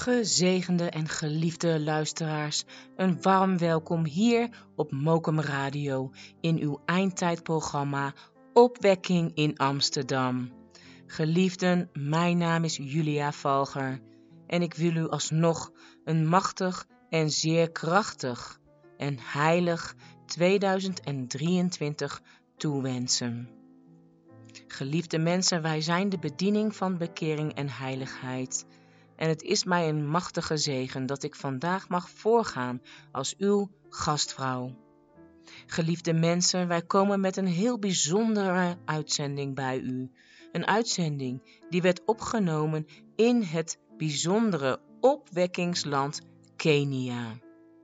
Gezegende en geliefde luisteraars, een warm welkom hier op Mokum Radio in uw eindtijdprogramma Opwekking in Amsterdam. Geliefden, mijn naam is Julia Valger en ik wil u alsnog een machtig en zeer krachtig en heilig 2023 toewensen. Geliefde mensen, wij zijn de bediening van bekering en heiligheid. En het is mij een machtige zegen dat ik vandaag mag voorgaan als uw gastvrouw. Geliefde mensen, wij komen met een heel bijzondere uitzending bij u. Een uitzending die werd opgenomen in het bijzondere opwekkingsland Kenia.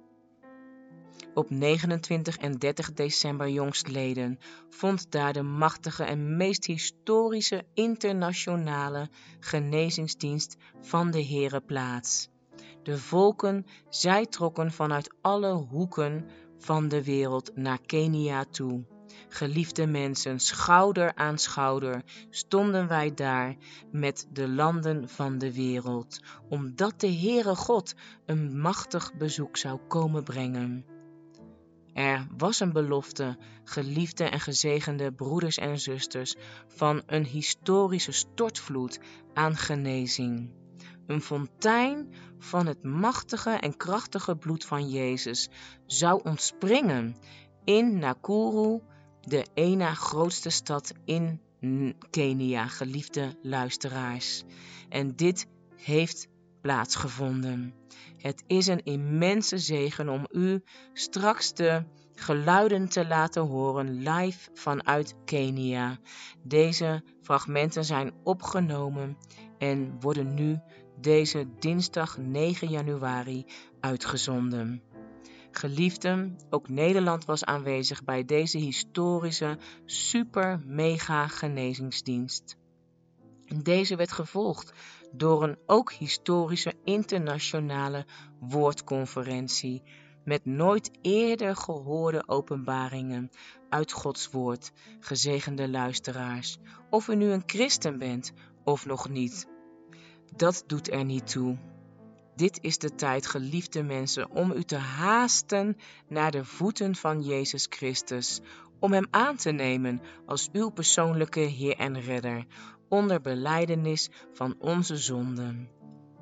Op 29 en 30 december jongstleden vond daar de machtige en meest historische internationale genezingsdienst van de Heere plaats. De volken, zij trokken vanuit alle hoeken van de wereld naar Kenia toe. Geliefde mensen, schouder aan schouder stonden wij daar met de landen van de wereld, omdat de Heere God een machtig bezoek zou komen brengen. Er was een belofte, geliefde en gezegende broeders en zusters, van een historische stortvloed aan genezing. Een fontein van het machtige en krachtige bloed van Jezus zou ontspringen in Nakuru, de ene grootste stad in Kenia, geliefde luisteraars. En dit heeft plaatsgevonden. Het is een immense zegen om u straks de geluiden te laten horen live vanuit Kenia. Deze fragmenten zijn opgenomen en worden nu deze dinsdag 9 januari uitgezonden. Geliefden, ook Nederland was aanwezig bij deze historische super mega genezingsdienst. Deze werd gevolgd door een ook historische internationale woordconferentie met nooit eerder gehoorde openbaringen uit Gods woord, gezegende luisteraars. Of u nu een christen bent of nog niet, dat doet er niet toe. Dit is de tijd, geliefde mensen, om u te haasten naar de voeten van Jezus Christus, om Hem aan te nemen als uw persoonlijke Heer en Redder, onder belijdenis van onze zonden.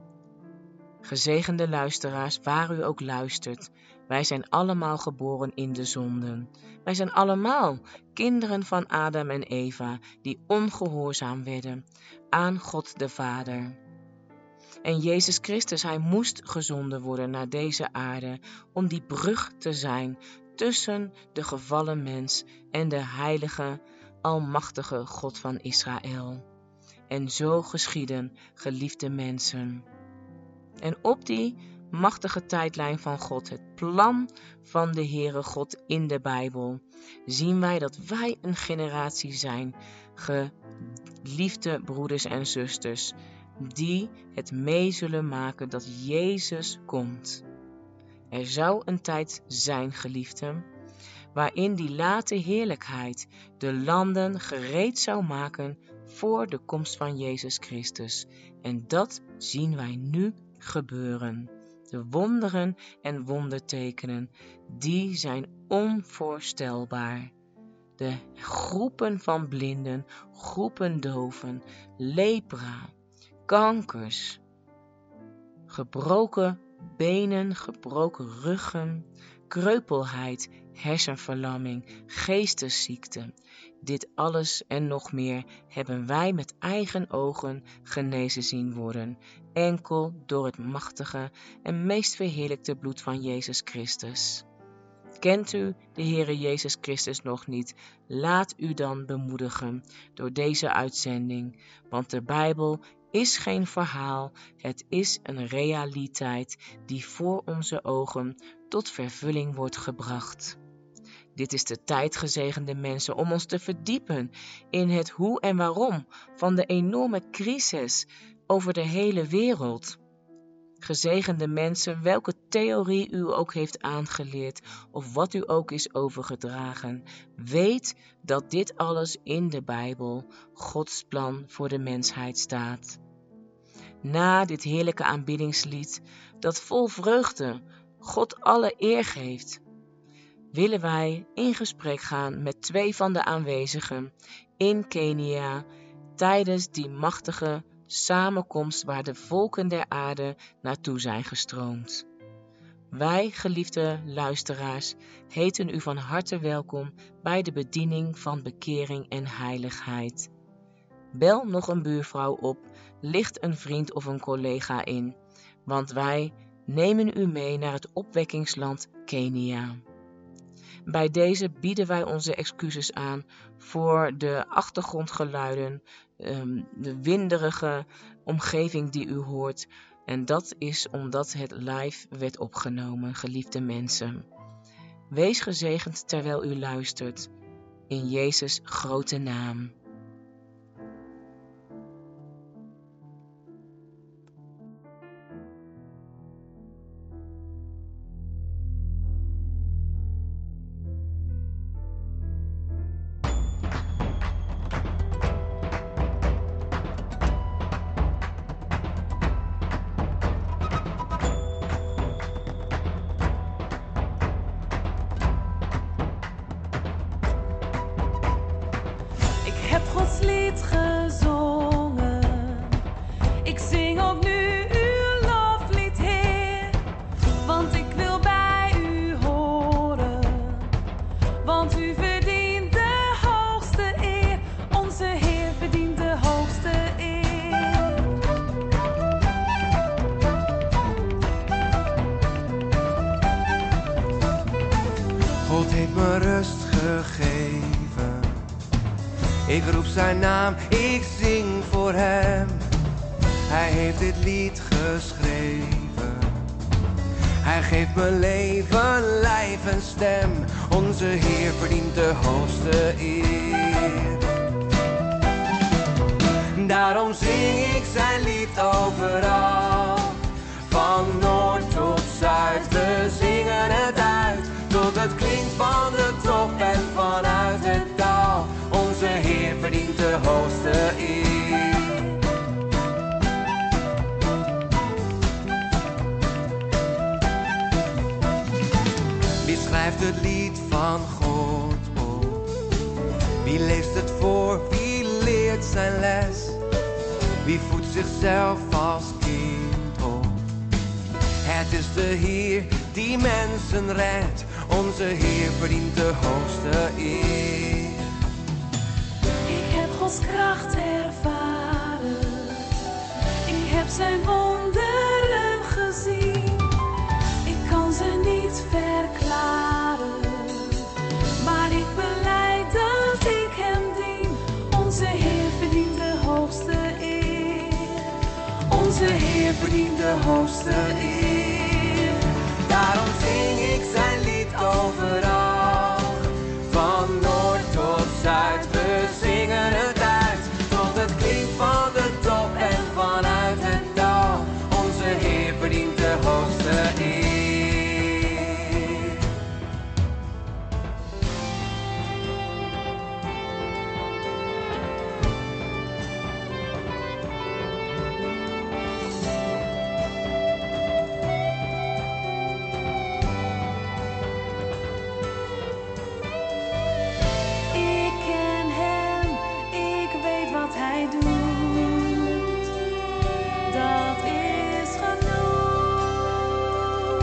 Gezegende luisteraars, waar u ook luistert, wij zijn allemaal geboren in de zonden. Wij zijn allemaal kinderen van Adam en Eva, die ongehoorzaam werden aan God de Vader. En Jezus Christus, Hij moest gezonden worden naar deze aarde om die brug te zijn tussen de gevallen mens en de heilige, almachtige God van Israël. En zo geschieden, geliefde mensen. En op die machtige tijdlijn van God, het plan van de Heere God in de Bijbel, zien wij dat wij een generatie zijn, geliefde broeders en zusters, die het mee zullen maken dat Jezus komt. Er zou een tijd zijn, geliefden, waarin die late heerlijkheid de landen gereed zou maken voor de komst van Jezus Christus. En dat zien wij nu gebeuren. De wonderen en wondertekenen, die zijn onvoorstelbaar. De groepen van blinden, groepen doven, lepra, kankers, gebroken benen, gebroken ruggen, kreupelheid, hersenverlamming, geestesziekten. Dit alles en nog meer hebben wij met eigen ogen genezen zien worden, enkel door het machtige en meest verheerlijkte bloed van Jezus Christus. Kent u de Heere Jezus Christus nog niet? Laat u dan bemoedigen door deze uitzending, want de Bijbel is geen verhaal, het is een realiteit die voor onze ogen tot vervulling wordt gebracht. Dit is de tijd, gezegende mensen, om ons te verdiepen in het hoe en waarom van de enorme crisis over de hele wereld. Gezegende mensen, welke theorie u ook heeft aangeleerd of wat u ook is overgedragen, weet dat dit alles in de Bijbel, Gods plan voor de mensheid staat. Na dit heerlijke aanbiddingslied, dat vol vreugde God alle eer geeft, willen wij in gesprek gaan met 2 van de aanwezigen in Kenia tijdens die machtige samenkomst waar de volken der aarde naartoe zijn gestroomd. Wij, geliefde luisteraars, heten u van harte welkom bij de bediening van bekering en heiligheid. Bel nog een buurvrouw op, licht een vriend of een collega in, want wij nemen u mee naar het opwekkingsland Kenia. Bij deze bieden wij onze excuses aan voor de achtergrondgeluiden, de winderige omgeving die u hoort. En dat is omdat het live werd opgenomen, geliefde mensen. Wees gezegend terwijl u luistert, in Jezus' grote naam. Ik heb Gods lied gezongen. Ik zing ook nu uw loflied, Heer. Want ik wil bij u horen. Want u verdient de hoogste eer. Onze Heer verdient de hoogste eer. God heeft me rust gegeven. Ik roep zijn naam, ik zing voor hem. Hij heeft dit lied geschreven. Hij geeft mijn leven, lijf en stem. Onze Heer verdient de hoogste eer. Daarom zing ik zijn lied overal. Van noord tot zuid, we zingen het uit. Tot het klinkt van de top en vanuit het dal. Onze Heer verdient de hoogste eer. Wie schrijft het lied van God op? Wie leest het voor? Wie leert zijn les? Wie voedt zichzelf als kind op? Het is de Heer die mensen redt. Onze Heer verdient de hoogste eer. Ik heb Gods kracht ervaren. Ik heb zijn wonderen gezien. Ik kan ze niet verklaren. Maar ik belijd dat ik hem dien. Onze Heer verdient de hoogste eer. Onze Heer verdient de hoogste eer. Daarom zing ik zijn lied overal. Van noord tot zuid, we zingen het uit. Tot het klinkt van de top en vanuit het dal. Onze Heer verdient de hoogste eer. Ik ken hem, ik weet wat hij doet. Dat is genoeg.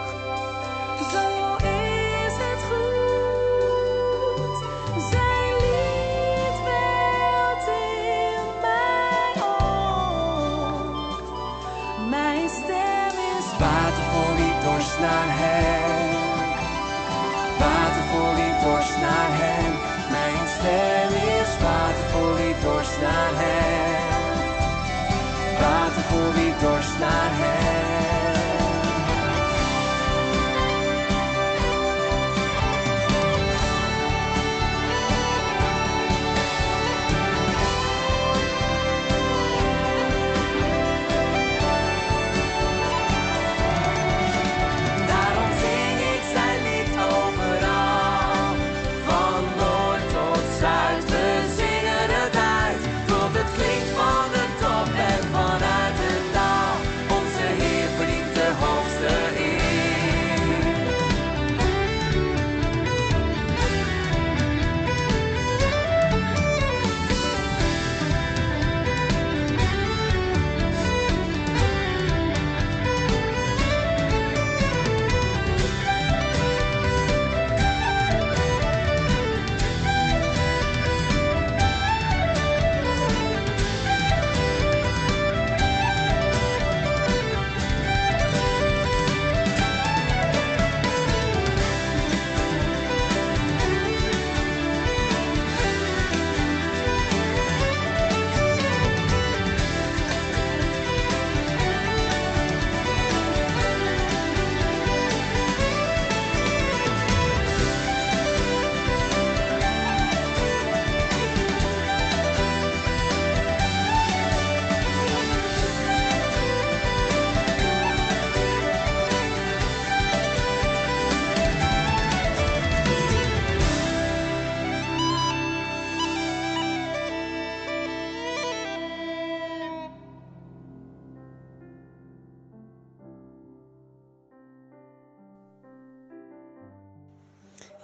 Zo is het goed. Zijn lied welt in mij op. Mijn stem is Water voor wie dorst naar hem. Water voor wie dorst naar hem. Mijn stem is water voor wie dorst naar hem. Water voor wie dorst naar hem. Daarom zing ik zijn lied overal. Van noord tot zuid, we zingen het uit. Tot het klinkt van de top en vanuit het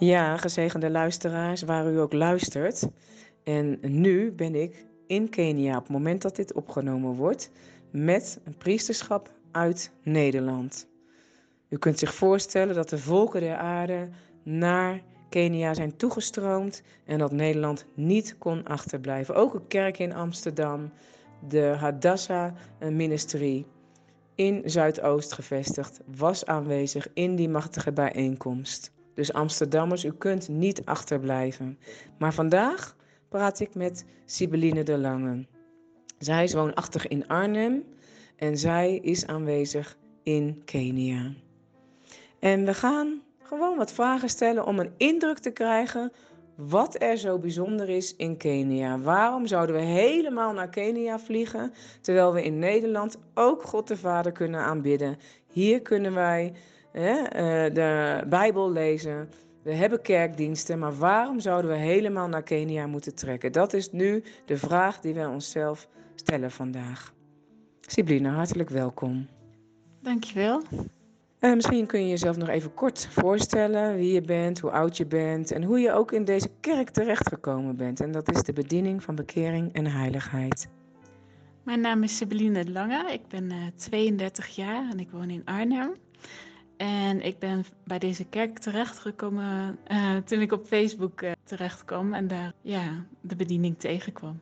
Ja, gezegende luisteraars, waar u ook luistert. En nu ben ik in Kenia op het moment dat dit opgenomen wordt met een priesterschap uit Nederland. U kunt zich voorstellen dat de volken der aarde naar Kenia zijn toegestroomd en dat Nederland niet kon achterblijven. Ook een kerk in Amsterdam, de Hadassah-ministerie in Zuidoost gevestigd, was aanwezig in die machtige bijeenkomst. Dus Amsterdammers, u kunt niet achterblijven. Maar vandaag praat ik met Sibeline de Lange. Zij is woonachtig in Arnhem en zij is aanwezig in Kenia. En we gaan gewoon wat vragen stellen om een indruk te krijgen wat er zo bijzonder is in Kenia. Waarom zouden we helemaal naar Kenia vliegen, terwijl we in Nederland ook God de Vader kunnen aanbidden? Hier kunnen wij de Bijbel lezen, we hebben kerkdiensten, maar waarom zouden we helemaal naar Kenia moeten trekken? Dat is nu de vraag die wij onszelf stellen vandaag. Sibeline, hartelijk welkom. Dankjewel. Misschien kun je jezelf nog even kort voorstellen wie je bent, hoe oud je bent en hoe je ook in deze kerk terechtgekomen bent. En dat is de bediening van bekering en heiligheid. Mijn naam is Sibeline de Lange. Ik ben 32 jaar en ik woon in Arnhem. En ik ben bij deze kerk terechtgekomen toen ik op Facebook terecht kwam en daar de bediening tegenkwam.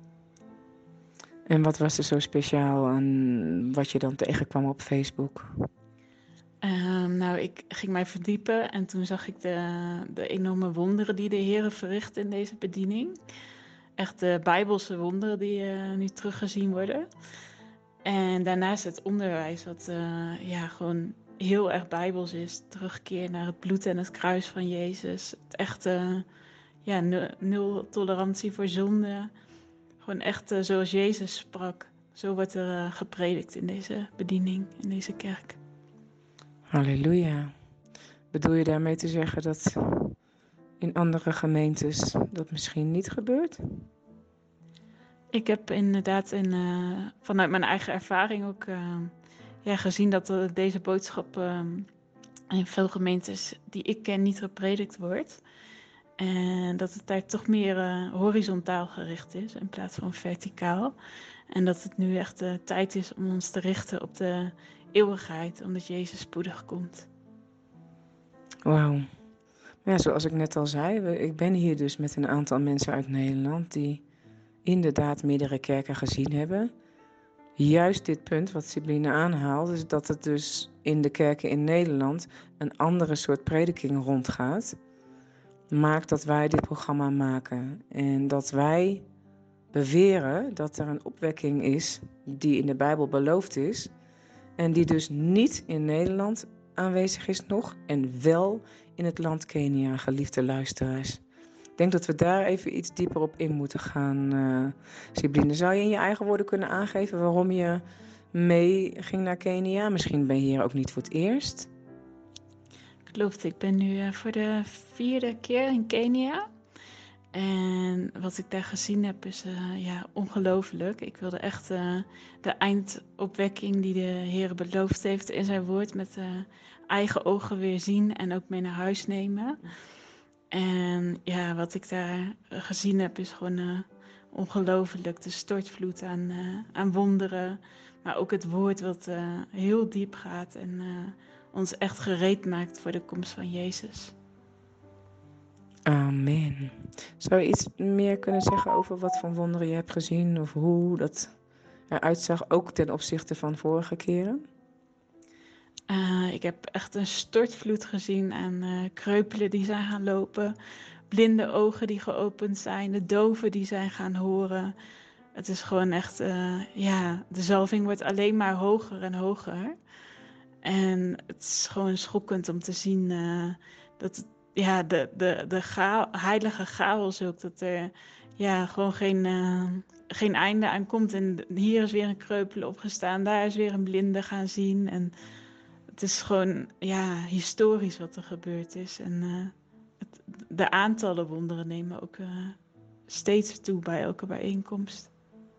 En wat was er zo speciaal aan wat je dan tegenkwam op Facebook? Ik ging mij verdiepen en toen zag ik de enorme wonderen die de Heer verricht in deze bediening. Echt de Bijbelse wonderen die nu teruggezien worden. En daarnaast het onderwijs wat gewoon heel erg Bijbels is. Terugkeer naar het bloed en het kruis van Jezus. Het echte nul tolerantie voor zonde. Gewoon echt zoals Jezus sprak. Zo wordt er gepredikt in deze bediening, in deze kerk. Halleluja. Bedoel je daarmee te zeggen dat in andere gemeentes dat misschien niet gebeurt? Ik heb inderdaad vanuit mijn eigen ervaring ook gezien dat deze boodschap in veel gemeentes die ik ken niet gepredikt wordt. En dat het daar toch meer horizontaal gericht is in plaats van verticaal. En dat het nu echt de tijd is om ons te richten op de eeuwigheid, omdat Jezus spoedig komt. Wauw. Ja, zoals ik net al zei, ik ben hier dus met een aantal mensen uit Nederland die inderdaad meerdere kerken gezien hebben. Juist dit punt wat Sibeline aanhaalt, is dat het dus in de kerken in Nederland een andere soort prediking rondgaat, maakt dat wij dit programma maken. En dat wij beweren dat er een opwekking is die in de Bijbel beloofd is en die dus niet in Nederland aanwezig is nog en wel in het land Kenia, geliefde luisteraars. Ik denk dat we daar even iets dieper op in moeten gaan. Sibeline, zou je in je eigen woorden kunnen aangeven waarom je mee ging naar Kenia? Misschien ben je hier ook niet voor het eerst. Klopt, ik ben nu voor de 4e keer in Kenia. En wat ik daar gezien heb is ongelooflijk. Ik wilde echt de eindopwekking die de Heer beloofd heeft in zijn woord met eigen ogen weer zien en ook mee naar huis nemen. En wat ik daar gezien heb is gewoon ongelooflijk. De stortvloed aan wonderen, maar ook het woord wat heel diep gaat en ons echt gereed maakt voor de komst van Jezus. Amen. Zou je iets meer kunnen zeggen over wat voor wonderen je hebt gezien of hoe dat eruit zag, ook ten opzichte van vorige keren? Ik heb echt een stortvloed gezien aan kreupelen die zijn gaan lopen, blinde ogen die geopend zijn, de doven die zijn gaan horen. Het is gewoon echt, de zalving wordt alleen maar hoger en hoger. En het is gewoon schokkend om te zien dat het, heilige chaos ook, dat er gewoon geen einde aan komt. En hier is weer een kreupele opgestaan, daar is weer een blinde gaan zien. En het is gewoon historisch wat er gebeurd is. En de aantallen wonderen nemen ook steeds toe bij elke bijeenkomst.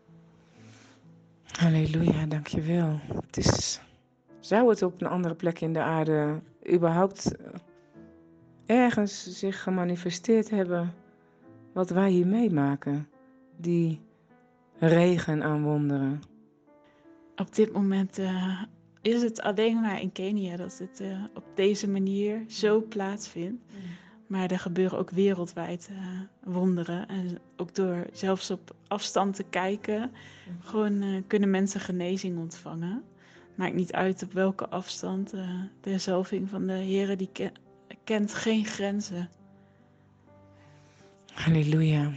Halleluja, dankjewel. Zou het op een andere plek in de aarde überhaupt ergens zich gemanifesteerd hebben wat wij hier meemaken. Die regen aan wonderen. Op dit moment is het alleen maar in Kenia dat het op deze manier zo plaatsvindt. Maar er gebeuren ook wereldwijd wonderen. En ook door zelfs op afstand te kijken, gewoon kunnen mensen genezing ontvangen. Maakt niet uit op welke afstand. De zalving van de Heer die kent geen grenzen. Halleluja.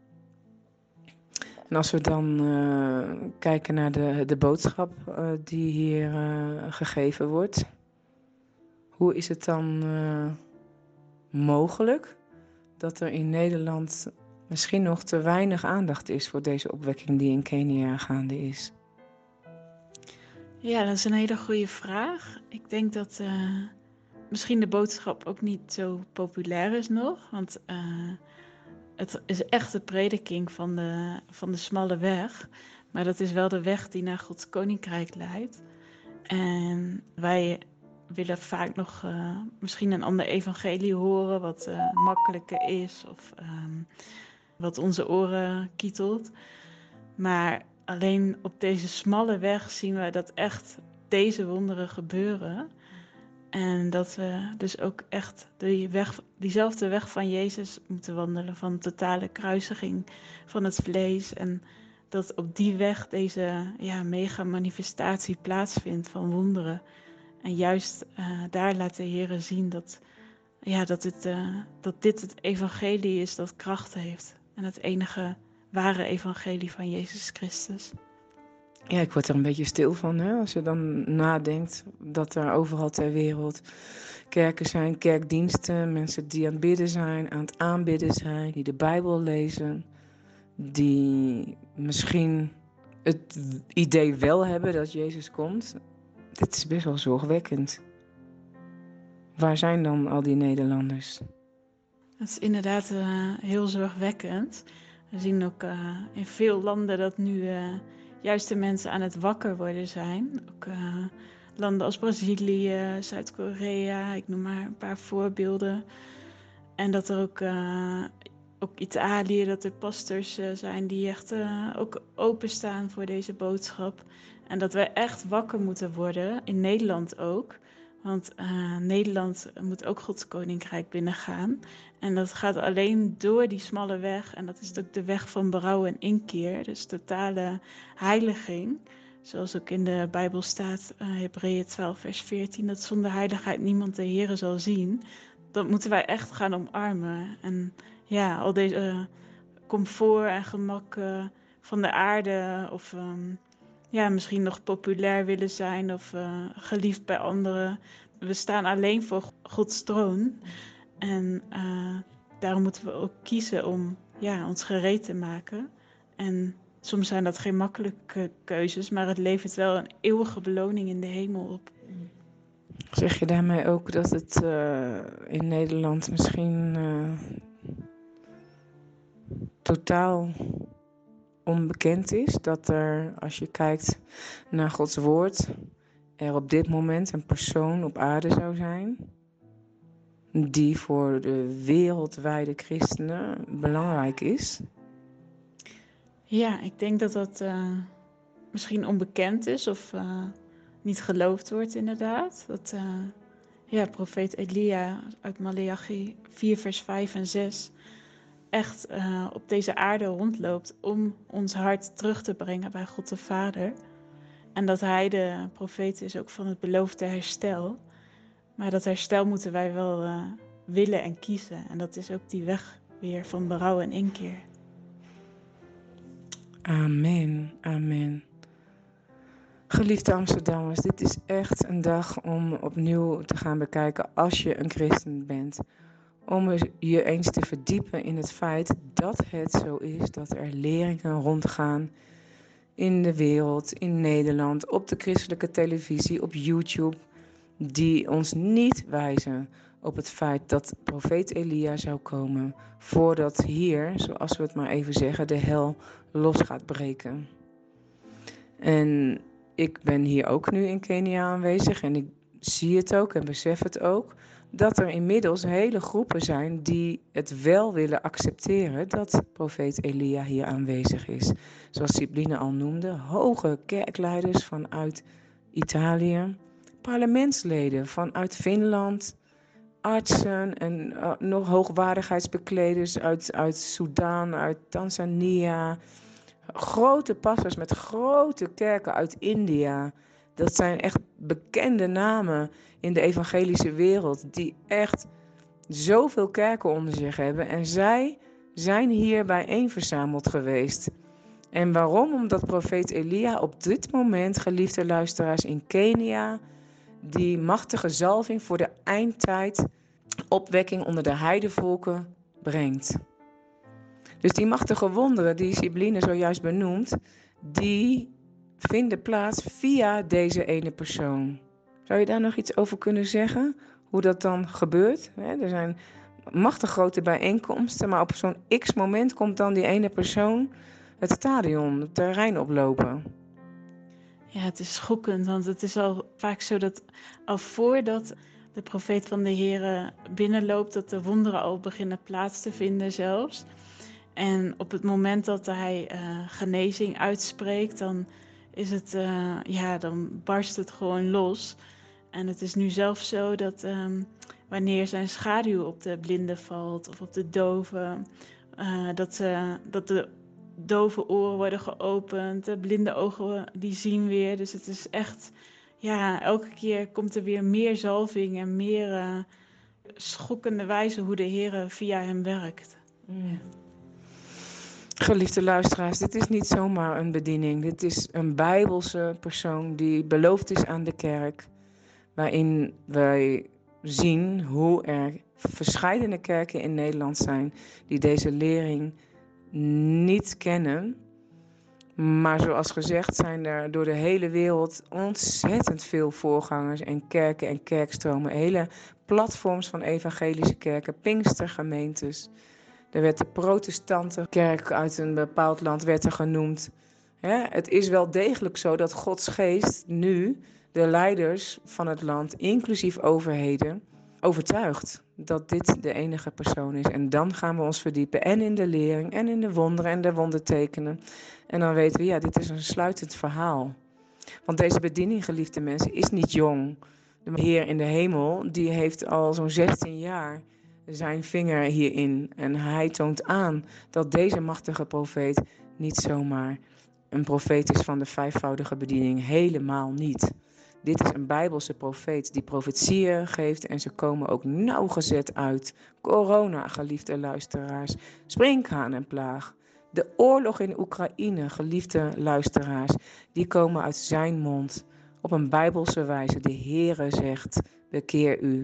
En als we dan kijken naar de boodschap die hier gegeven wordt. Hoe is het dan mogelijk dat er in Nederland misschien nog te weinig aandacht is voor deze opwekking die in Kenia gaande is? Ja, dat is een hele goede vraag. Ik denk dat misschien de boodschap ook niet zo populair is nog. Want het is echt de prediking van de smalle weg. Maar dat is wel de weg die naar Gods koninkrijk leidt. En wij willen vaak nog misschien een ander evangelie horen wat makkelijker is of wat onze oren kietelt. Maar alleen op deze smalle weg zien we dat echt deze wonderen gebeuren. En dat we dus ook echt diezelfde weg van Jezus moeten wandelen, van totale kruisiging van het vlees. En dat op die weg deze mega manifestatie plaatsvindt van wonderen. En juist daar laat de Heer zien dat dit het evangelie is dat kracht heeft. En het enige ware evangelie van Jezus Christus. Ja, ik word er een beetje stil van, hè? Als je dan nadenkt dat er overal ter wereld kerken zijn, kerkdiensten, mensen die aan het bidden zijn, aan het aanbidden zijn, die de Bijbel lezen, die misschien het idee wel hebben dat Jezus komt. Dit is best wel zorgwekkend. Waar zijn dan al die Nederlanders? Dat is inderdaad heel zorgwekkend. We zien ook in veel landen dat nu juist de mensen aan het wakker worden zijn. Ook landen als Brazilië, Zuid-Korea, ik noem maar een paar voorbeelden. En dat er ook Italië, dat er pastors zijn die echt ook openstaan voor deze boodschap. En dat we echt wakker moeten worden, in Nederland ook. Want Nederland moet ook Gods koninkrijk binnengaan. En dat gaat alleen door die smalle weg. En dat is ook de weg van berouw en inkeer. Dus totale heiliging. Zoals ook in de Bijbel staat, Hebreeën 12 vers 14. Dat zonder heiligheid niemand de Here zal zien. Dat moeten wij echt gaan omarmen. En ja, al deze comfort en gemak van de aarde. Of misschien nog populair willen zijn of geliefd bij anderen. We staan alleen voor Gods troon. En daarom moeten we ook kiezen om ons gereed te maken. En soms zijn dat geen makkelijke keuzes, maar het levert wel een eeuwige beloning in de hemel op. Zeg je daarmee ook dat het in Nederland misschien totaal onbekend is? Dat er, als je kijkt naar Gods woord, er op dit moment een persoon op aarde zou zijn die voor de wereldwijde christenen belangrijk is? Ja, ik denk dat dat misschien onbekend is of niet geloofd wordt inderdaad. Dat profeet Elia uit Maleachi 4 vers 5 en 6 echt op deze aarde rondloopt om ons hart terug te brengen bij God de Vader. En dat hij de profeet is ook van het beloofde herstel. Maar dat herstel moeten wij wel willen en kiezen. En dat is ook die weg weer van berouw en inkeer. Amen, amen. Geliefde Amsterdammers, dit is echt een dag om opnieuw te gaan bekijken als je een christen bent. Om je eens te verdiepen in het feit dat het zo is dat er leringen rondgaan in de wereld, in Nederland, op de christelijke televisie, op YouTube, die ons niet wijzen op het feit dat profeet Elia zou komen voordat hier, zoals we het maar even zeggen, de hel los gaat breken. En ik ben hier ook nu in Kenia aanwezig en ik zie het ook en besef het ook. dat er inmiddels hele groepen zijn die het wel willen accepteren dat profeet Elia hier aanwezig is. Zoals Sibline al noemde, hoge kerkleiders vanuit Italië, parlementsleden vanuit Finland, artsen en nog hoogwaardigheidsbekleders uit Soedan, uit Tanzania, grote pastors met grote kerken uit India. Dat zijn echt bekende namen in de evangelische wereld die echt zoveel kerken onder zich hebben. En zij zijn hier bijeen verzameld geweest. En waarom? Omdat profeet Elia op dit moment, geliefde luisteraars, in Kenia die machtige zalving voor de eindtijd, opwekking onder de heidevolken brengt. Dus die machtige wonderen die Sibline zojuist benoemt, die vinden plaats via deze ene persoon. Zou je daar nog iets over kunnen zeggen? Hoe dat dan gebeurt? Er zijn machtig grote bijeenkomsten, maar op zo'n x-moment komt dan die ene persoon het stadion, het terrein oplopen. Ja, het is schokkend, want het is al vaak zo dat al voordat de profeet van de Heere binnenloopt, dat de wonderen al beginnen plaats te vinden zelfs. En op het moment dat hij genezing uitspreekt, dan is het, dan barst het gewoon los. En het is nu zelfs zo dat wanneer zijn schaduw op de blinden valt of op de doven, dat de dove oren worden geopend, de blinde ogen die zien weer. Dus het is echt, elke keer komt er weer meer zalving en meer schokkende wijze hoe de Heer via hem werkt. Ja. Geliefde luisteraars, dit is niet zomaar een bediening. Dit is een Bijbelse persoon die beloofd is aan de kerk. Waarin wij zien hoe er verscheidene kerken in Nederland zijn die deze lering niet kennen. Maar zoals gezegd zijn er door de hele wereld ontzettend veel voorgangers en kerken en kerkstromen. Hele platforms van evangelische kerken, Pinkstergemeentes. Er werd de protestante kerk uit een bepaald land werd er genoemd. Het is wel degelijk zo dat Gods geest nu de leiders van het land, inclusief overheden, overtuigt dat dit de enige persoon is. En dan gaan we ons verdiepen en in de lering en in de wonderen en de wondertekenen. En dan weten we, dit is een sluitend verhaal. Want deze bediening, geliefde mensen, is niet jong. De Heer in de hemel, die heeft al zo'n 16 jaar zijn vinger hierin. En hij toont aan dat deze machtige profeet niet zomaar een profeet is van de vijfvoudige bediening. Helemaal niet. Dit is een Bijbelse profeet die profetieën geeft en ze komen ook nauwgezet uit. Corona, geliefde luisteraars, sprinkhaan en plaag. De oorlog in Oekraïne, geliefde luisteraars, die komen uit zijn mond. Op een Bijbelse wijze. De Heere zegt, bekeer u.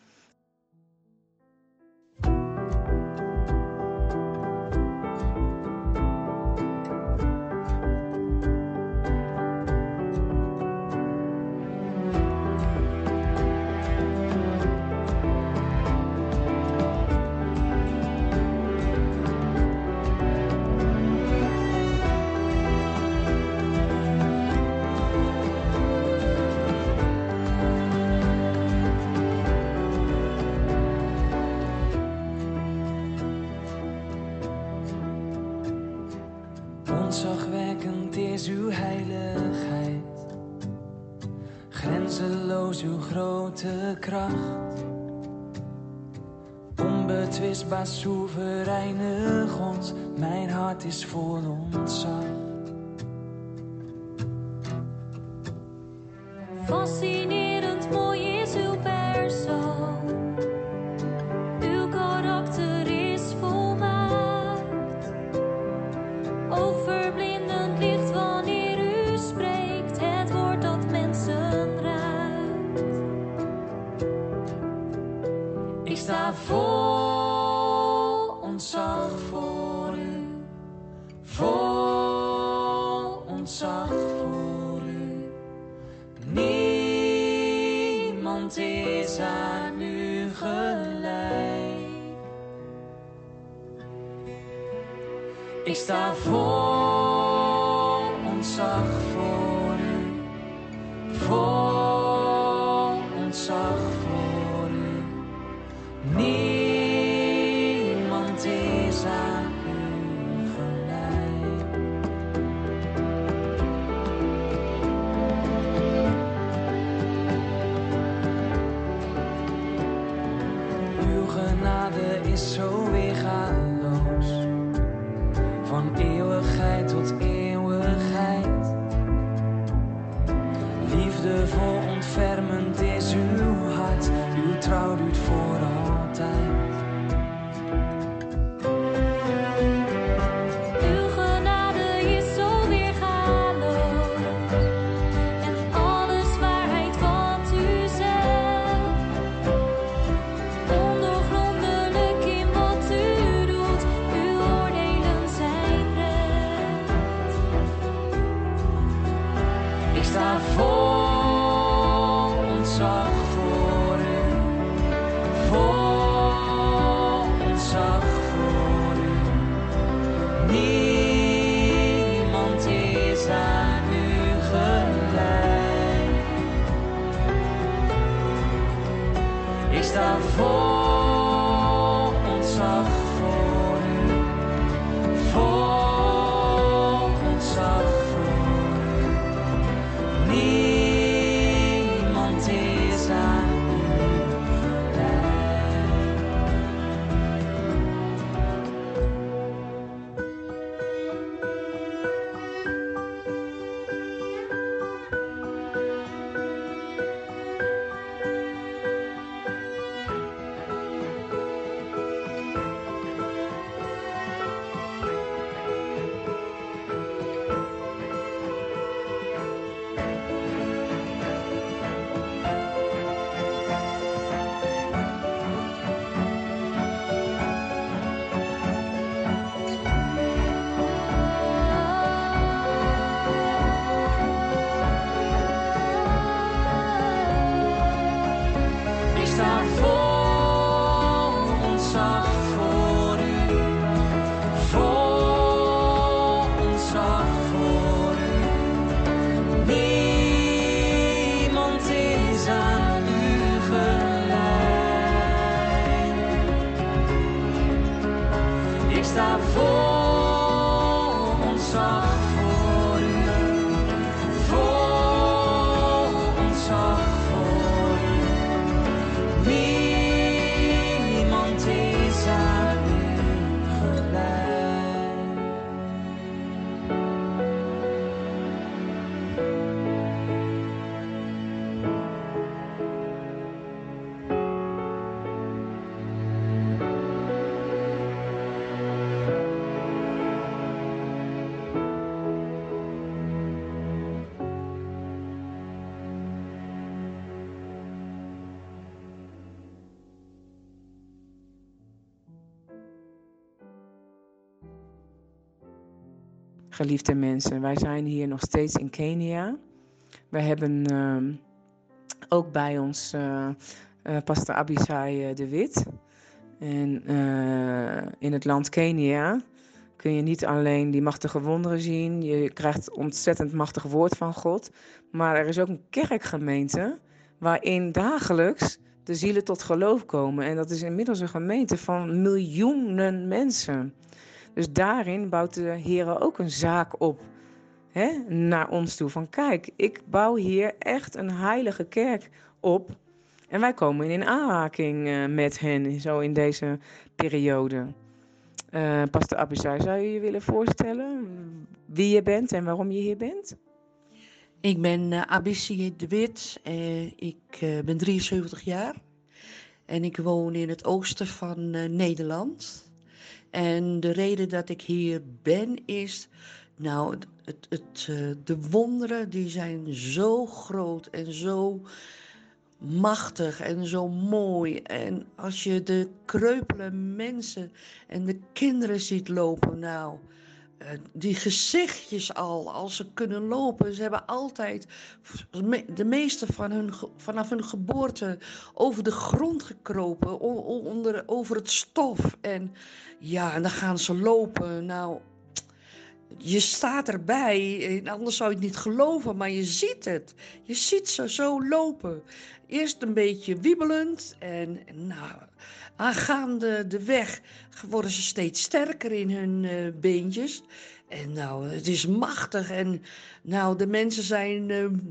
Ontzagwekkend is uw heiligheid, grenzeloos uw grote kracht. Onbetwistbaar soevereine God, mijn hart is vol ontzag. Fascinerend mooi is uw persoon, uw karakter is volmaakt. Ook verblindend licht wanneer u spreekt, het woord dat mensen raakt. Ik sta vol ontzag voor u, vol ontzag voor u. Niemand is aan u gelijk. Ik sta vol ontzag voor u, vol ontzag voor u. Liefdevol ontfermend is uw hart, uw trouw duurt voor altijd. Uw genade is zo weergaloos en alles waarheid wat u zegt. Ondoorgrondelijk in wat u doet, uw oordelen zijn recht. Ik sta vol ontzag voor u, vol ontzag voor u. Niemand is aan u gelijk. Ik sta vol ontzag voor u, vol ontzag voor u. Niemand is aan u gelijk. Ik sta vol ontzag voor u, vol ontzag voor u. Niemand is aan u gelijk. Ik sta vol ontzag voor u, vol ontzag voor u. Niemand is aan u gelijk. Geliefde mensen, wij zijn hier nog steeds in Kenia. We hebben ook bij ons pastor Abisai de Wit. En in het land Kenia kun je niet alleen die machtige wonderen zien. Je krijgt ontzettend machtig woord van God. Maar er is ook een kerkgemeente waarin dagelijks de zielen tot geloof komen. En dat is inmiddels een gemeente van miljoenen mensen. Dus daarin bouwt de Heer ook een zaak op, hè, naar ons toe. Van kijk, ik bouw hier echt een heilige kerk op. En wij komen in aanraking met hen, zo in deze periode. Pastor Abisai, zou je je willen voorstellen wie je bent en waarom je hier bent? Ik ben Abisai de Wit. Ik ben 73 jaar. En ik woon in het oosten van Nederland. En de reden dat ik hier ben is, nou, de wonderen die zijn zo groot en zo machtig en zo mooi. En als je de kreupele mensen en de kinderen ziet lopen, nou, die gezichtjes al, als ze kunnen lopen, ze hebben altijd, de meeste van hun, vanaf hun geboorte, over de grond gekropen, over het stof. En ja, en dan gaan ze lopen. Nou, je staat erbij, anders zou je het niet geloven, maar je ziet het. Je ziet ze zo lopen. Eerst een beetje wiebelend en nou, aangaande de weg worden ze steeds sterker in hun beentjes. En nou, het is machtig en nou, de mensen zijn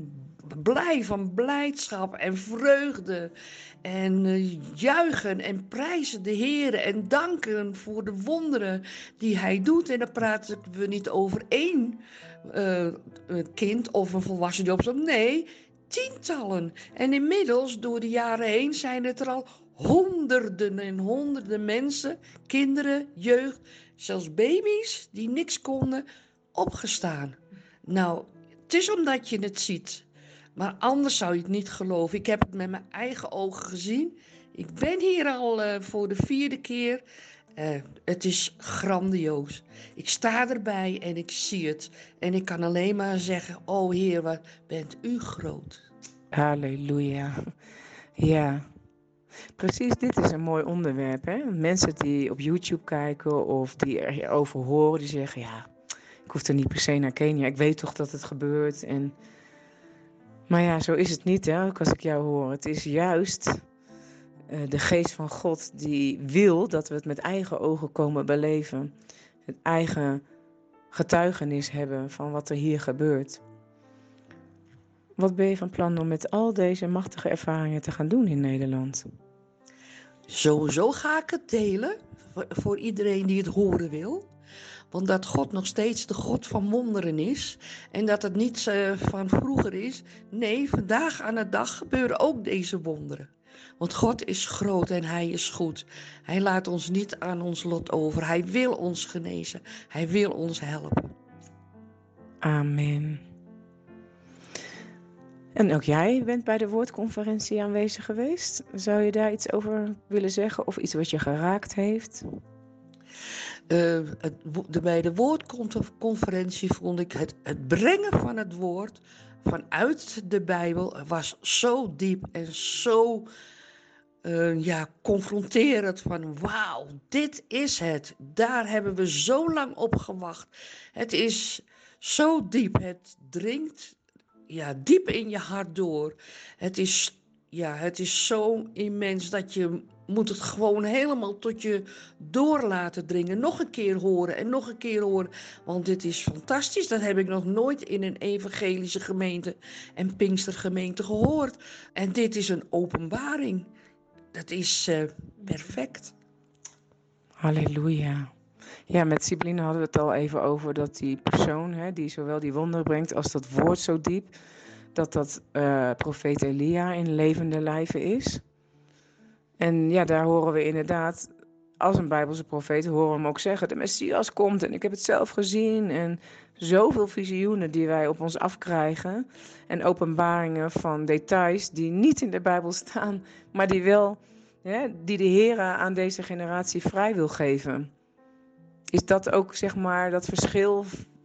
blij van blijdschap en vreugde. En juichen en prijzen de Heer en danken voor de wonderen die Hij doet. En dan praten we niet over één kind of een volwassene die opstaat. Nee, tientallen. En inmiddels, door de jaren heen, zijn het er al honderden en honderden mensen, kinderen, jeugd, zelfs baby's die niks konden, opgestaan. Nou, het is omdat je het ziet. Maar anders zou je het niet geloven. Ik heb het met mijn eigen ogen gezien. Ik ben hier al voor de 4e keer. Het is grandioos. Ik sta erbij en ik zie het. En ik kan alleen maar zeggen, oh Heer, wat bent u groot. Halleluja. Ja, precies dit is een mooi onderwerp. Hè? Mensen die op YouTube kijken of die erover horen, die zeggen, ja, ik hoef er niet per se naar Kenia. Ik weet toch dat het gebeurt. Maar ja, zo is het niet, hè, ook als ik jou hoor. Het is juist de geest van God die wil dat we het met eigen ogen komen beleven. Het eigen getuigenis hebben van wat er hier gebeurt. Wat ben je van plan om met al deze machtige ervaringen te gaan doen in Nederland? Sowieso ga ik het delen voor iedereen die het horen wil. Want dat God nog steeds de God van wonderen is. En dat het niet van vroeger is. Nee, vandaag aan de dag gebeuren ook deze wonderen. Want God is groot en Hij is goed. Hij laat ons niet aan ons lot over. Hij wil ons genezen. Hij wil ons helpen. Amen. En ook jij bent bij de woordconferentie aanwezig geweest. Zou je daar iets over willen zeggen of iets wat je geraakt heeft? Bij de woordconferentie vond ik het brengen van het woord vanuit de Bijbel was zo diep en zo confronterend van wauw, dit is het. Daar hebben we zo lang op gewacht. Het is zo diep, het dringt diep in je hart door. Het is zo immens dat je moet het gewoon helemaal tot je door laten dringen. Nog een keer horen en nog een keer horen. Want dit is fantastisch. Dat heb ik nog nooit in een evangelische gemeente en Pinkstergemeente gehoord. En dit is een openbaring. Dat is perfect. Halleluja. Ja, met Sibeline hadden we het al even over dat die persoon, die zowel die wonderen brengt als dat woord zo diep, dat profeet Elia in levende lijven is. En ja, daar horen we inderdaad, als een Bijbelse profeet, horen we hem ook zeggen, de Messias komt en ik heb het zelf gezien. En zoveel visioenen die wij op ons afkrijgen en openbaringen van details die niet in de Bijbel staan, maar die wel, die de Heer aan deze generatie vrij wil geven. Is dat ook, zeg maar, dat verschil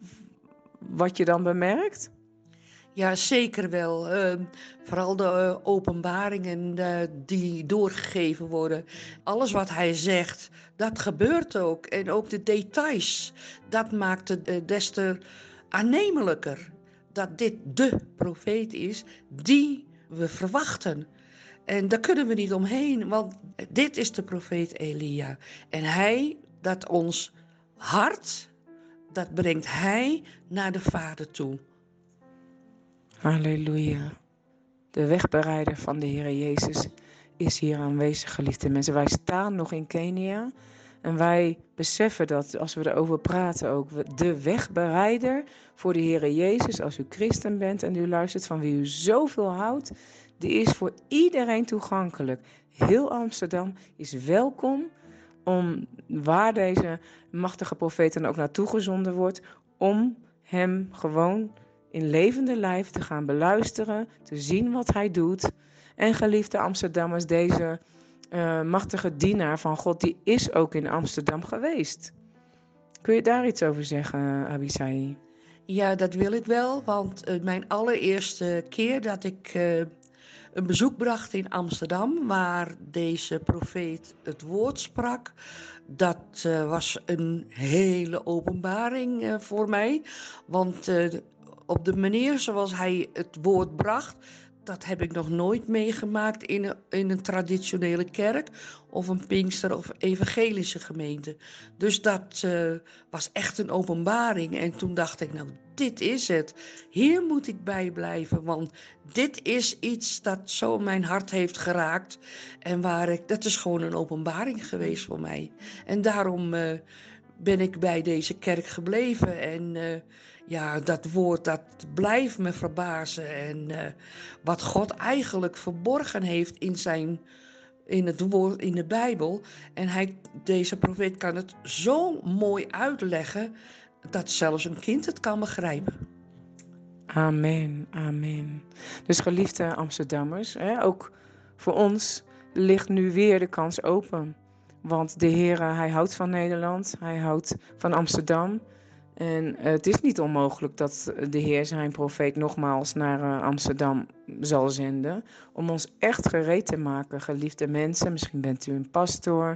wat je dan bemerkt? Ja, zeker wel. Vooral de openbaringen die doorgegeven worden. Alles wat hij zegt, dat gebeurt ook. En ook de details, dat maakt het des te aannemelijker. Dat dit de profeet is die we verwachten. En daar kunnen we niet omheen, want dit is de profeet Elia. En hij, dat ons hart, dat brengt hij naar de Vader toe. Halleluja. De wegbereider van de Heer Jezus is hier aanwezig, geliefde mensen. Wij staan nog in Kenia en wij beseffen dat als we erover praten ook, de wegbereider voor de Heer Jezus, als u christen bent en u luistert, van wie u zoveel houdt, die is voor iedereen toegankelijk. Heel Amsterdam is welkom om, waar deze machtige profeet dan ook naartoe gezonden wordt, om hem gewoon in levende lijf te gaan beluisteren, te zien wat hij doet. En geliefde Amsterdammers, deze machtige dienaar van God, die is ook in Amsterdam geweest. Kun je daar iets over zeggen, Abisai? Ja, dat wil ik wel, want mijn allereerste keer dat ik een bezoek bracht in Amsterdam, waar deze profeet het woord sprak, dat was een hele openbaring voor mij. Want op de manier zoals hij het woord bracht, dat heb ik nog nooit meegemaakt in een traditionele kerk of een Pinkster of evangelische gemeente. Dus dat was echt een openbaring. En toen dacht ik, nou, dit is het. Hier moet ik bij blijven, want dit is iets dat zo mijn hart heeft geraakt. En dat is gewoon een openbaring geweest voor mij. En daarom ben ik bij deze kerk gebleven. En ja, dat woord, dat blijft me verbazen. En wat God eigenlijk verborgen heeft in het woord, in de Bijbel. En deze profeet kan het zo mooi uitleggen dat zelfs een kind het kan begrijpen. Amen, amen. Dus geliefde Amsterdammers, ook voor ons ligt nu weer de kans open. Want de Heer, hij houdt van Nederland, hij houdt van Amsterdam. En het is niet onmogelijk dat de Heer zijn profeet nogmaals naar Amsterdam zal zenden. Om ons echt gereed te maken, geliefde mensen. Misschien bent u een pastoor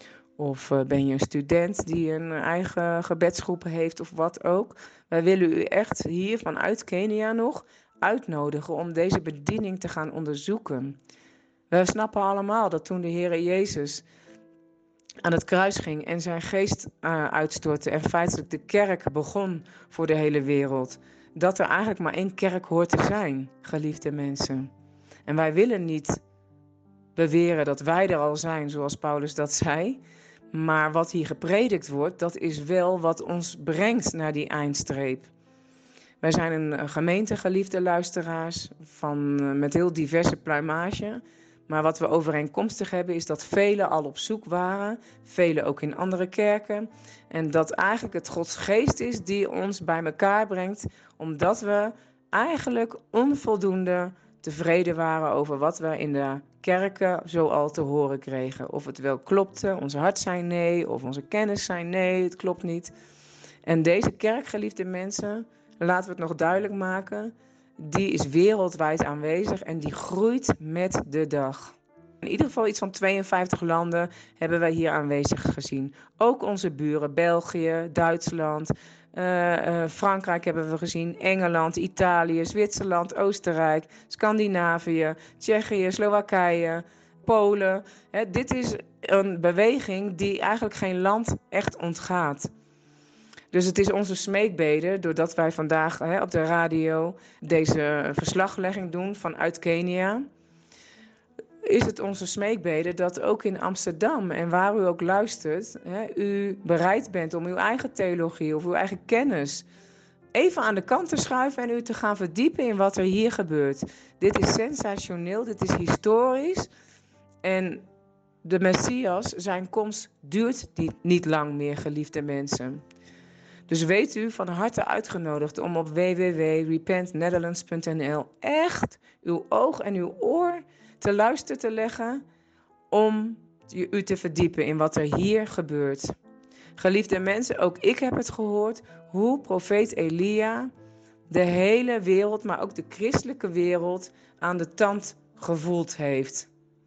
of ben je een student die een eigen gebedsgroep heeft of wat ook. Wij willen u echt hier vanuit Kenia nog uitnodigen om deze bediening te gaan onderzoeken. We snappen allemaal dat toen de Heer Jezus aan het kruis ging en zijn geest uitstortte en feitelijk de kerk begon voor de hele wereld, dat er eigenlijk maar één kerk hoort te zijn, geliefde mensen. En wij willen niet beweren dat wij er al zijn, zoals Paulus dat zei, maar wat hier gepredikt wordt, dat is wel wat ons brengt naar die eindstreep. Wij zijn een gemeente, geliefde luisteraars, met heel diverse pluimage. Maar wat we overeenkomstig hebben is dat velen al op zoek waren, velen ook in andere kerken. En dat eigenlijk het Gods geest is die ons bij elkaar brengt, omdat we eigenlijk onvoldoende tevreden waren over wat we in de kerken zo al te horen kregen. Of het wel klopte, onze hart zei nee, of onze kennis zei nee, het klopt niet. En deze kerk, geliefde mensen, laten we het nog duidelijk maken, die is wereldwijd aanwezig en die groeit met de dag. In ieder geval iets van 52 landen hebben wij hier aanwezig gezien. Ook onze buren, België, Duitsland, Frankrijk hebben we gezien, Engeland, Italië, Zwitserland, Oostenrijk, Scandinavië, Tsjechië, Slowakije, Polen. Dit is een beweging die eigenlijk geen land echt ontgaat. Dus het is onze smeekbede, doordat wij vandaag op de radio deze verslaglegging doen vanuit Kenia, is het onze smeekbede dat ook in Amsterdam en waar u ook luistert, u bereid bent om uw eigen theologie of uw eigen kennis even aan de kant te schuiven en u te gaan verdiepen in wat er hier gebeurt. Dit is sensationeel, dit is historisch en de Messias, zijn komst, duurt niet lang meer, geliefde mensen. Dus weet u van harte uitgenodigd om op www.repentnetherlands.nl echt uw oog en uw oor te luisteren te leggen om u te verdiepen in wat er hier gebeurt. Geliefde mensen, ook ik heb het gehoord hoe profeet Elia de hele wereld, maar ook de christelijke wereld aan de tand gevoeld heeft.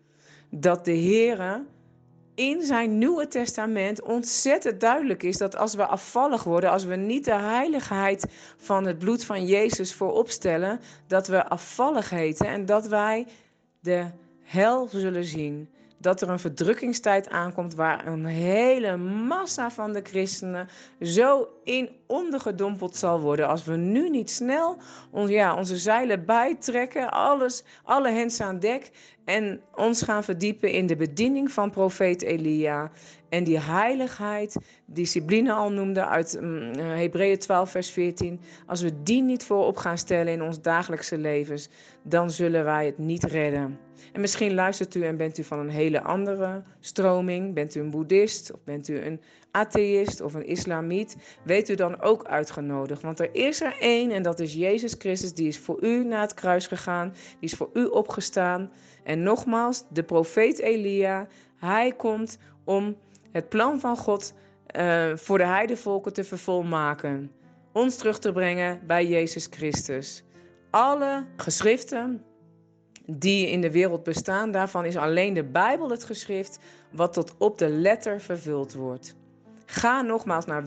Dat de Heere in zijn Nieuwe Testament ontzettend duidelijk is dat als we afvallig worden, als we niet de heiligheid van het bloed van Jezus voorop stellen, dat we afvallig heten en dat wij de hel zullen zien. Dat er een verdrukkingstijd aankomt waar een hele massa van de christenen zo in ondergedompeld zal worden. Als we nu niet snel onze zeilen bijtrekken, alle hens aan dek en ons gaan verdiepen in de bediening van profeet Elia. En die heiligheid, die Sibline al noemde uit Hebreeën 12 vers 14. Als we die niet voorop gaan stellen in ons dagelijkse levens, dan zullen wij het niet redden. En misschien luistert u en bent u van een hele andere stroming. Bent u een boeddhist of bent u een atheïst of een islamiet. Weet u dan ook uitgenodigd. Want er is er één en dat is Jezus Christus. Die is voor u naar het kruis gegaan. Die is voor u opgestaan. En nogmaals, de profeet Elia. Hij komt om het plan van God voor de heidevolken te vervolmaken. Ons terug te brengen bij Jezus Christus. Alle geschriften die in de wereld bestaan, daarvan is alleen de Bijbel het geschrift wat tot op de letter vervuld wordt. Ga nogmaals naar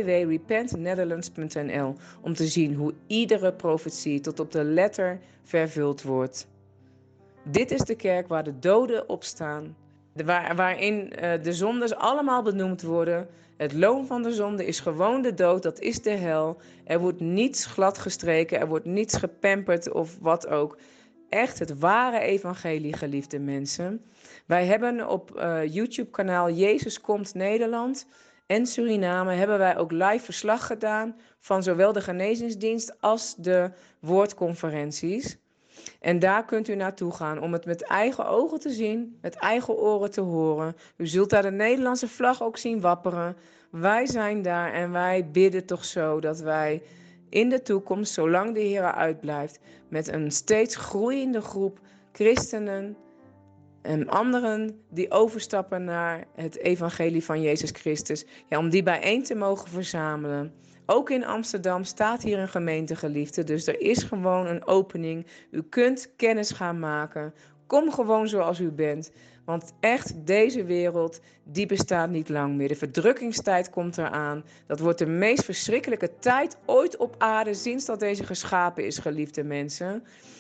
www.repentnetherlands.nl om te zien hoe iedere profetie tot op de letter vervuld wordt. Dit is de kerk waar de doden opstaan, waarin de zondes allemaal benoemd worden. Het loon van de zonde is gewoon de dood, dat is de hel. Er wordt niets gladgestreken, er wordt niets gepamperd of wat ook. Echt het ware evangelie, geliefde mensen. Wij hebben op YouTube-kanaal Jezus Komt Nederland. en Suriname hebben wij ook live verslag gedaan van zowel de genezingsdienst als de woordconferenties. En daar kunt u naartoe gaan om het met eigen ogen te zien, met eigen oren te horen. U zult daar de Nederlandse vlag ook zien wapperen. Wij zijn daar en wij bidden toch zo dat wij in de toekomst, zolang de Heer uitblijft, met een steeds groeiende groep christenen en anderen die overstappen naar het evangelie van Jezus Christus, om die bijeen te mogen verzamelen. Ook in Amsterdam staat hier een gemeente, geliefde, dus er is gewoon een opening. U kunt kennis gaan maken. Kom gewoon zoals u bent. Want echt, deze wereld, die bestaat niet lang meer. De verdrukkingstijd komt eraan. Dat wordt de meest verschrikkelijke tijd ooit op aarde sinds dat deze geschapen is, geliefde mensen.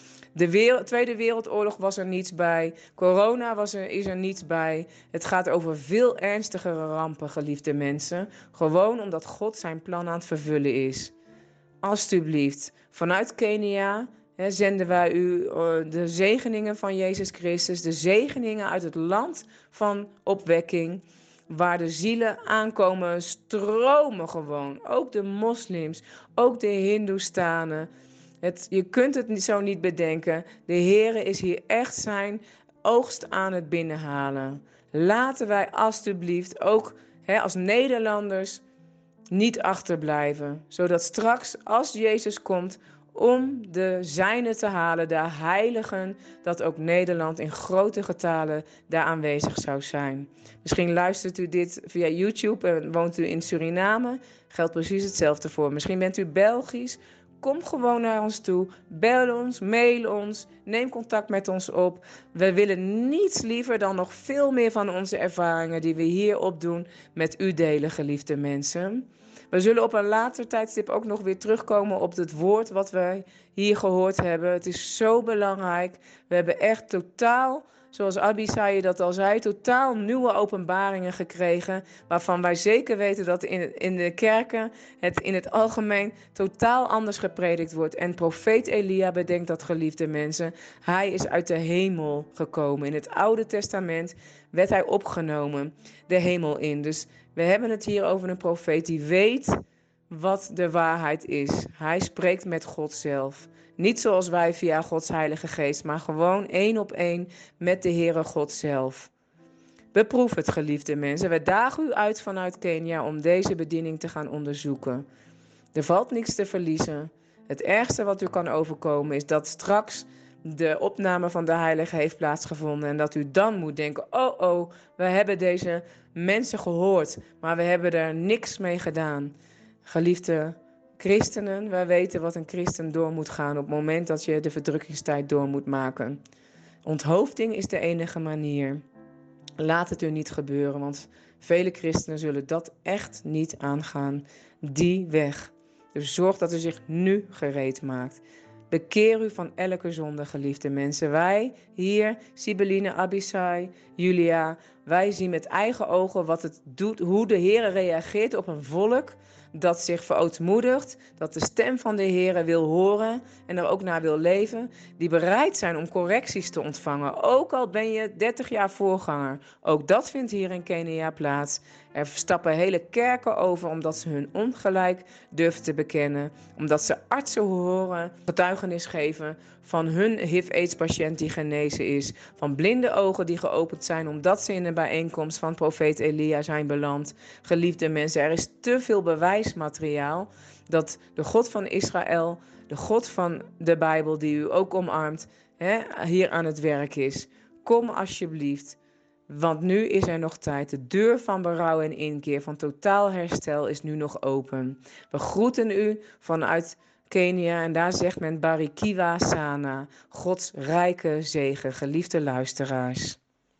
De Tweede Wereldoorlog was er niets bij. Corona is er niets bij. Het gaat over veel ernstigere rampen, geliefde mensen. Gewoon omdat God zijn plan aan het vervullen is. Alsjeblieft, vanuit Kenia zenden wij u de zegeningen van Jezus Christus. De zegeningen uit het land van opwekking. Waar de zielen aankomen stromen gewoon. Ook de moslims, ook de Hindoestanen. Je kunt het zo niet bedenken. De Heere is hier echt zijn oogst aan het binnenhalen. Laten wij alstublieft ook als Nederlanders niet achterblijven. Zodat straks als Jezus komt om de zijnen te halen, de heiligen, dat ook Nederland in grote getalen daar aanwezig zou zijn. Misschien luistert u dit via YouTube en woont u in Suriname. Geldt precies hetzelfde voor. Misschien bent u Belgisch. Kom gewoon naar ons toe, bel ons, mail ons, neem contact met ons op. We willen niets liever dan nog veel meer van onze ervaringen die we hier opdoen met u delen, geliefde mensen. We zullen op een later tijdstip ook nog weer terugkomen op het woord wat wij hier gehoord hebben. Het is zo belangrijk. We hebben echt totaal, zoals Abisai dat al zei, totaal nieuwe openbaringen gekregen. Waarvan wij zeker weten dat in de kerken het in het algemeen totaal anders gepredikt wordt. En profeet Elia, bedenkt dat, geliefde mensen. Hij is uit de hemel gekomen. In het Oude Testament werd hij opgenomen de hemel in. Dus we hebben het hier over een profeet die weet wat de waarheid is. Hij spreekt met God zelf. Niet zoals wij via Gods Heilige Geest, maar gewoon 1 op 1 met de Heere God zelf. Beproef het, geliefde mensen. We dagen u uit vanuit Kenia om deze bediening te gaan onderzoeken. Er valt niks te verliezen. Het ergste wat u kan overkomen is dat straks de opname van de Heilige heeft plaatsgevonden en dat u dan moet denken, oh, we hebben deze mensen gehoord, maar we hebben er niks mee gedaan. Geliefde christenen, wij weten wat een christen door moet gaan op het moment dat je de verdrukkingstijd door moet maken. Onthoofding is de enige manier. Laat het u niet gebeuren, want vele christenen zullen dat echt niet aangaan. Die weg. Dus zorg dat u zich nu gereed maakt. Bekeer u van elke zonde, geliefde mensen. Wij hier, Sibeline, Abisai, Julia, wij zien met eigen ogen wat het doet, hoe de Heer reageert op een volk dat zich verootmoedigt, dat de stem van de Heer wil horen en er ook naar wil leven, die bereid zijn om correcties te ontvangen. Ook al ben je 30 jaar voorganger. Ook dat vindt hier in Kenia plaats. Er stappen hele kerken over omdat ze hun ongelijk durven te bekennen. Omdat ze artsen horen getuigenis geven van hun HIV-AIDS-patiënt die genezen is. Van blinde ogen die geopend zijn omdat ze in een bijeenkomst van profeet Elia zijn beland. Geliefde mensen, er is te veel bewijsmateriaal dat de God van Israël, de God van de Bijbel die u ook omarmt, hier aan het werk is. Kom alsjeblieft. Want nu is er nog tijd. De deur van berouw en inkeer, van totaal herstel is nu nog open. We groeten u vanuit Kenia en daar zegt men Barikiwa Sana. Gods rijke zegen, geliefde luisteraars.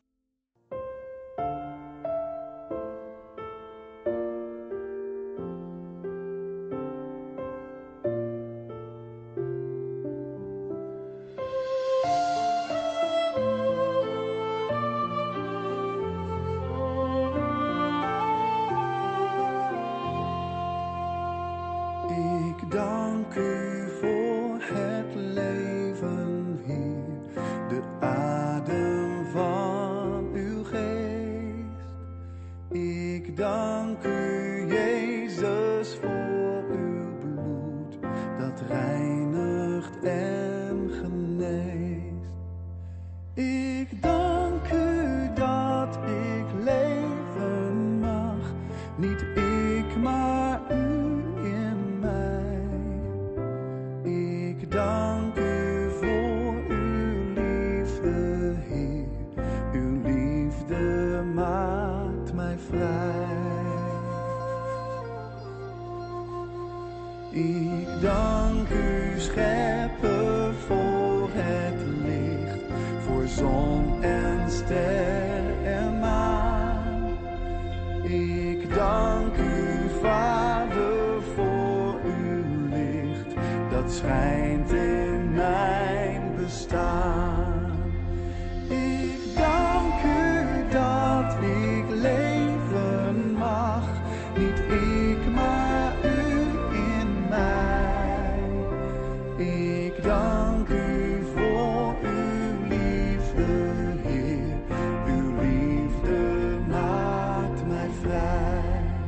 Ik dank u voor het leven hier, de adem van uw geest. Ik dank u Ik dank u dat ik leven mag. Niet ik, maar u in mij. Ik dank u voor uw liefde, Heer. Uw liefde maakt mij vrij. Ik dank u, Schepper, voor het licht, voor zon en ster en maan. Ik dank u, Vader, voor uw licht, dat schijnt in mijn bestaan. Ik dank u dat ik leven mag, niet ik, maar u in mij. Ik dank u voor uw liefde, Heer. Uw liefde maakt mij vrij.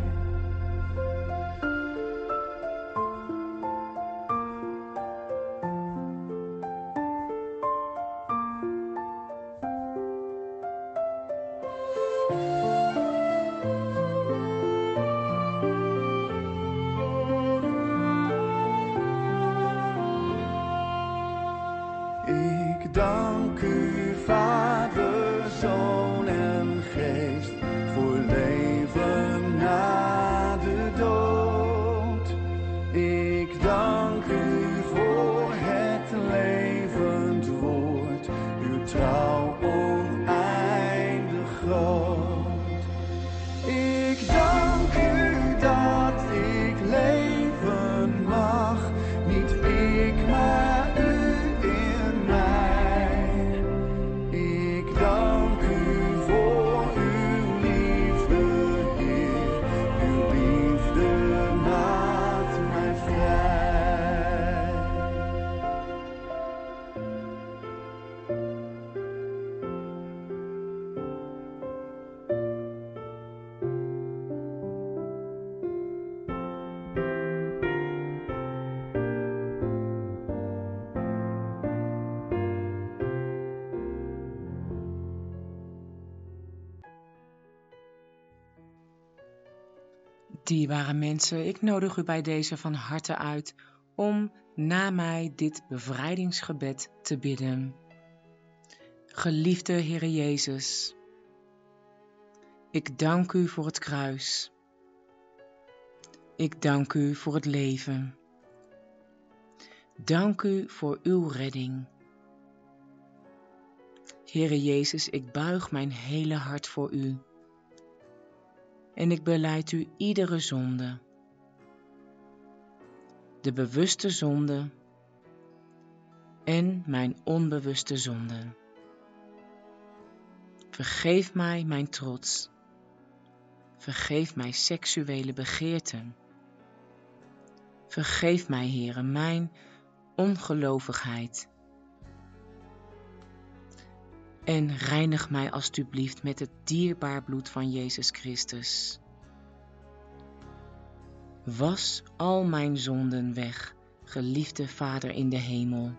Ik dank u, Vader, Zoon en Geest, voor leven na de dood. Ik dank u voor het levend woord, uw trouw oneindig groot. Ik dank u dat ik leven mag, niet ik, maar u in mij. Ik dank u voor uw liefde, Heer. Uw liefde maakt mij vrij. Dierbare mensen, ik nodig u bij deze van harte uit om na mij dit bevrijdingsgebed te bidden. Geliefde Heere Jezus, ik dank u voor het kruis. Ik dank u voor het leven. Dank u voor uw redding. Heere Jezus, ik buig mijn hele hart voor u. En ik belijd u iedere zonde. De bewuste zonde en mijn onbewuste zonde. Vergeef mij mijn trots. Vergeef mij seksuele begeerten. Vergeef mij, Heere, mijn ongelovigheid. En reinig mij alstublieft met het dierbaar bloed van Jezus Christus. Was al mijn zonden weg, geliefde Vader in de hemel.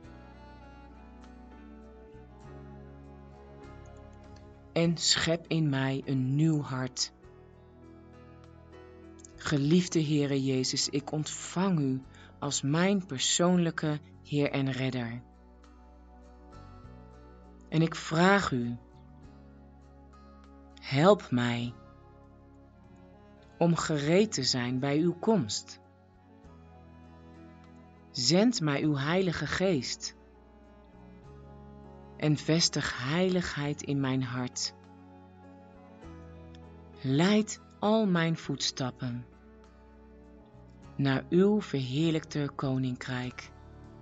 En schep in mij een nieuw hart. Geliefde Heere Jezus, ik ontvang u als mijn persoonlijke Heer en Redder. En ik vraag u, help mij om gereed te zijn bij uw komst. Zend mij uw Heilige Geest en vestig heiligheid in mijn hart. Leid al mijn voetstappen naar uw verheerlijkte koninkrijk.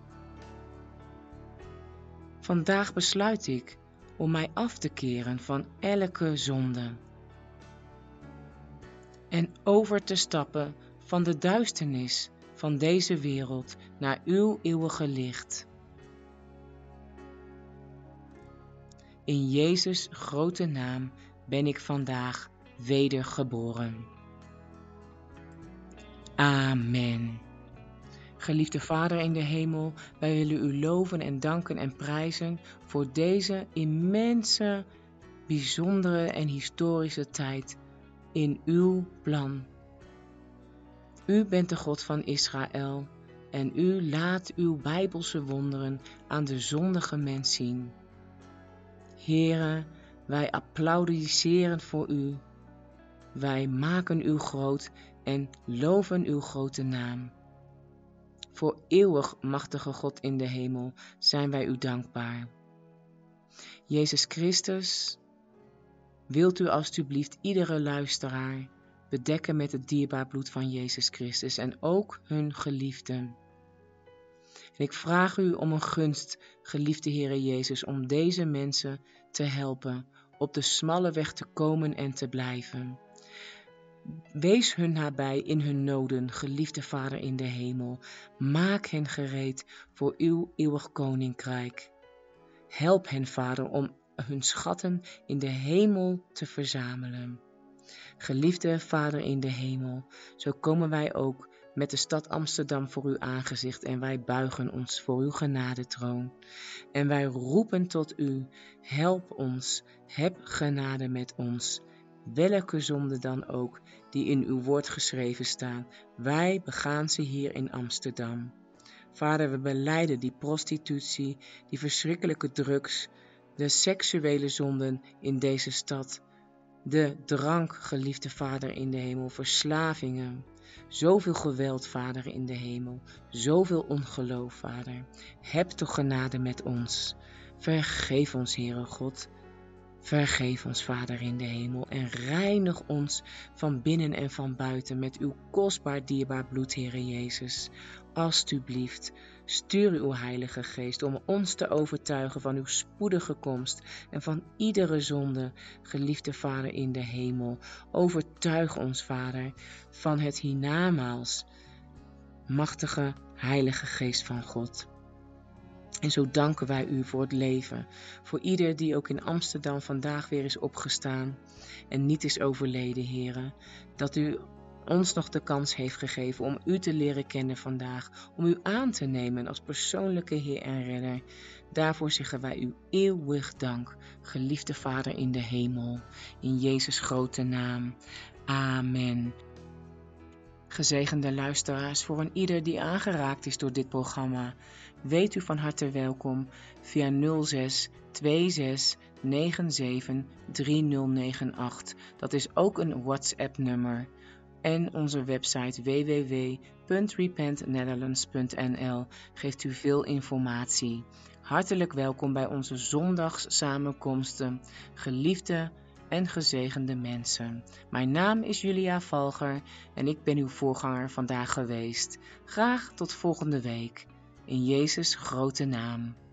Vandaag besluit ik om mij af te keren van elke zonde en over te stappen van de duisternis van deze wereld naar uw eeuwige licht. In Jezus' grote naam ben ik vandaag wedergeboren. Amen. Geliefde Vader in de hemel, wij willen u loven en danken en prijzen voor deze immense, bijzondere en historische tijd in uw plan. U bent de God van Israël en u laat uw bijbelse wonderen aan de zondige mens zien. Here, wij applaudisseren voor u. Wij maken u groot en loven uw grote naam. Voor eeuwig machtige God in de hemel zijn wij u dankbaar. Jezus Christus, wilt u alstublieft iedere luisteraar bedekken met het dierbaar bloed van Jezus Christus en ook hun geliefden. En ik vraag u om een gunst, geliefde Heere Jezus, om deze mensen te helpen op de smalle weg te komen en te blijven. Wees hun nabij in hun noden, geliefde Vader in de hemel. Maak hen gereed voor uw eeuwig koninkrijk. Help hen, Vader, om hun schatten in de hemel te verzamelen. Geliefde Vader in de hemel, zo komen wij ook met de stad Amsterdam voor uw aangezicht en wij buigen ons voor uw genadetroon. En wij roepen tot u, help ons, heb genade met ons. Welke zonde dan ook die in uw woord geschreven staan, wij begaan ze hier in Amsterdam. Vader, we belijden die prostitutie, die verschrikkelijke drugs, de seksuele zonden in deze stad, de drank, geliefde Vader in de hemel, verslavingen, zoveel geweld, Vader in de hemel, zoveel ongeloof, Vader. Heb toch genade met ons. Vergeef ons, Heere God. Vergeef ons, Vader in de hemel, en reinig ons van binnen en van buiten met uw kostbaar dierbaar bloed, Heere Jezus. Alstublieft, stuur uw Heilige Geest om ons te overtuigen van uw spoedige komst en van iedere zonde, geliefde Vader in de hemel. Overtuig ons, Vader, van het hiernamaals, machtige Heilige Geest van God. En zo danken wij u voor het leven, voor ieder die ook in Amsterdam vandaag weer is opgestaan en niet is overleden, Heere, dat u ons nog de kans heeft gegeven om u te leren kennen vandaag, om u aan te nemen als persoonlijke Heer en Redder. Daarvoor zeggen wij u eeuwig dank, geliefde Vader in de hemel, in Jezus' grote naam. Amen. Gezegende luisteraars, voor een ieder die aangeraakt is door dit programma, weet u van harte welkom via 06 26 97 3098. Dat is ook een WhatsApp-nummer. En onze website www.repentnetherlands.nl geeft u veel informatie. Hartelijk welkom bij onze zondagssamenkomsten, geliefde en gezegende mensen. Mijn naam is Julia Valger en ik ben uw voorganger vandaag geweest. Graag tot volgende week. In Jezus' grote naam.